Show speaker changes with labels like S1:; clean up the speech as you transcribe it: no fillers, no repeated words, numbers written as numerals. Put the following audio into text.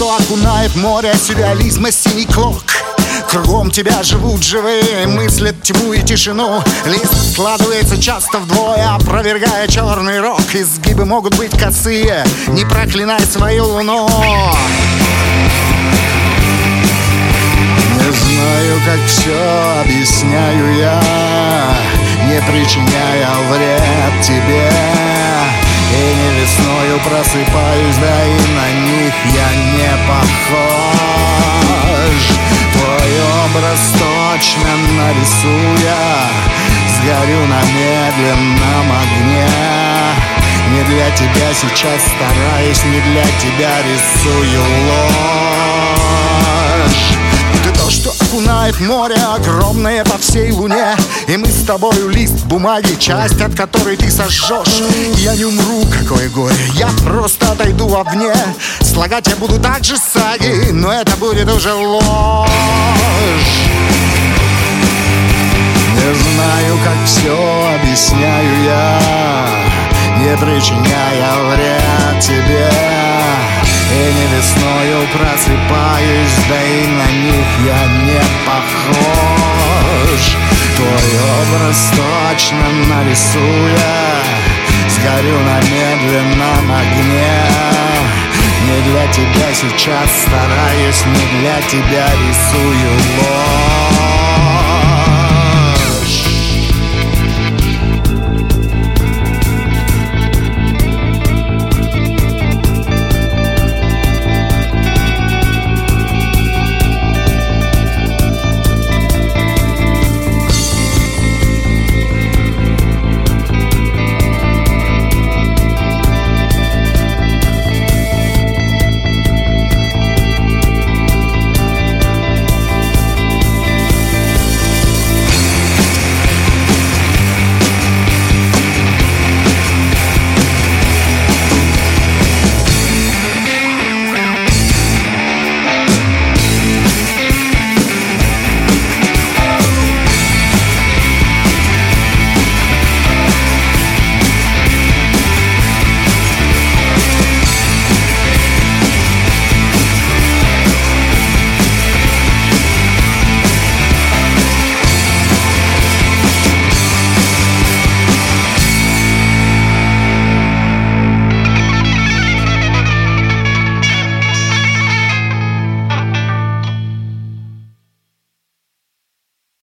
S1: что окунает море сюрреализма синий клок. Кругом тебя живут живые, мыслят тьму и тишину. Лист складывается часто вдвое, опровергая черный рок. Изгибы могут быть косые, не проклинай свою луну. Не знаю, как все объясняю я, не причиняя вред тебе. И не весною просыпаюсь, да и на них я не похож. Твой образ точно нарисуя, сгорю на медленном огне. Не для тебя сейчас стараюсь, не для тебя рисую ложь. Ты то, что окунает море огромное по всей луне. И мы с тобою лист бумаги, часть от которой ты сожжешь. Я не умру, какое горе, я просто отойду вовне. Слагать я буду так же саги, но это будет уже ложь. Не знаю, как все объясняю я, не причиняя вред тебе. И не весною просыпаюсь, да и на них я не похож. Твой образ точно нарисуя, сгорю на медленном огне. Не для тебя сейчас стараюсь, не для тебя рисую ложь.